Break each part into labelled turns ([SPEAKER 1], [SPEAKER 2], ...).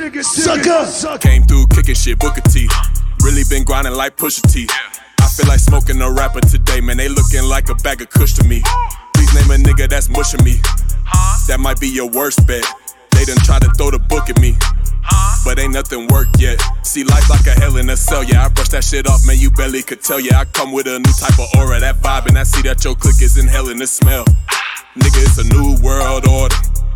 [SPEAKER 1] Sucker.
[SPEAKER 2] Came through kicking shit, Booker T. Really been grinding like Pusha T. I feel like smoking a rapper today, man. They looking like a bag of kush to me. Please name a nigga that's mushing me. That might be your worst bet. They done try to throw the book at me, but ain't nothing worked yet. See life like a hell in a cell, yeah. I brush that shit off, man, you barely could tell, yeah. I come with a new type of aura, that vibe, and I see that your clique is inhaling the smell. Nigga, it's a new world order.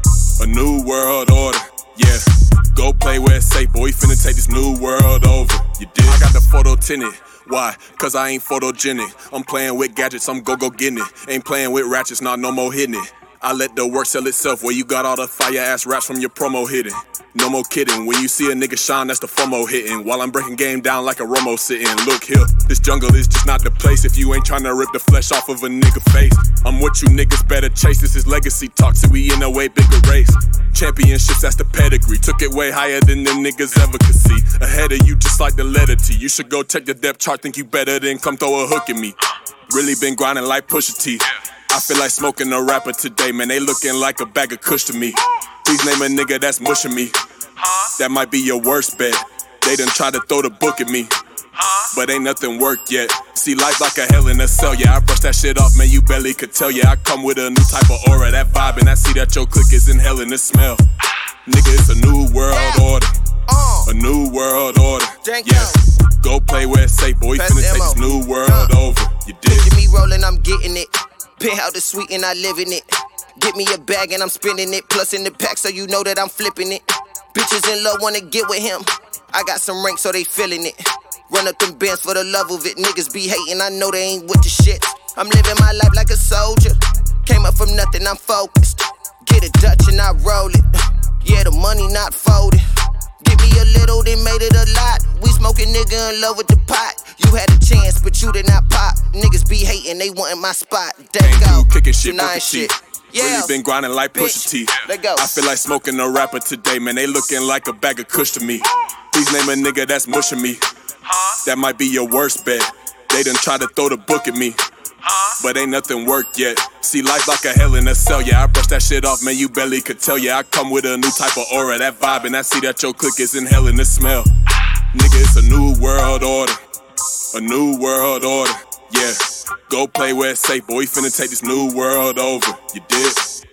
[SPEAKER 2] A new world order, yeah. Go play where it's safe, boy, we finna take this new world over. You did? I got the photo tinted. Why? Cause I ain't photogenic. I'm playing with gadgets, I'm go getting it. Ain't playing with ratchets, nah, no more hitting it. I let the work sell itself, where you got all the fire-ass raps from your promo hitting. No more kidding, when you see a nigga shine, that's the FOMO hitting. While I'm breaking game down like a Romo sitting. Look here, this jungle is just not the place if you ain't tryna rip the flesh off of a nigga face. I'm what you niggas better chase, this is legacy talk, so we in a way bigger race. Championships, that's the pedigree, took it way higher than them niggas ever could see. Ahead of you just like the letter T, you should go check the depth chart, think you better than come throw a hook at me. Really been grinding like Pusha T. I feel like smoking a rapper today, man. They looking like a bag of kush to me. Please name a nigga that's mushing me. That might be your worst bet. They done try to throw the book at me, but ain't nothing worked yet. See life like a hell in a cell, yeah. I brush that shit off, man, you barely could tell, yeah. I come with a new type of aura, that vibe, and I see that your clique is inhaling the smell. Nigga, it's a new world order. A new world order, yeah. Go play where it's safe, boy, we finna take this new world over. You did?
[SPEAKER 3] Picture me rolling, I'm getting it. Penthouse is sweet and I live in it. Get me a bag and I'm spending it. Plus in the pack so you know that I'm flipping it. Bitches in love wanna get with him. I got some rank so they feeling it. Run up them bands for the love of it. Niggas be hating, I know they ain't with the shit. I'm living my life like a soldier. Came up from nothing, I'm focused. Get a Dutch and I roll it. Yeah, the money not folded. Give me a little, then made it a lot. We smoking, nigga in love with the pot. You had a chance, but you did not pop. Niggas be hating, they wantin' my spot. There go,
[SPEAKER 2] kicking shit, Booker T.
[SPEAKER 3] Yeah.
[SPEAKER 2] Really been grinding like Pusha T. I feel like smoking a rapper today, man. They looking like a bag of kush to me. Please name a nigga that's mushing me. That might be your worst bet. They done try to throw the book at me, but ain't nothing worked yet. See life like a hell in a cell, yeah. I brush that shit off, man, you barely could tell, yeah. I come with a new type of aura, that vibe, and I see that your clique is inhaling the smell. Nigga, it's a new world order. A new world order, yeah. Go play where it's safe, boy, we finna take this new world over. You did?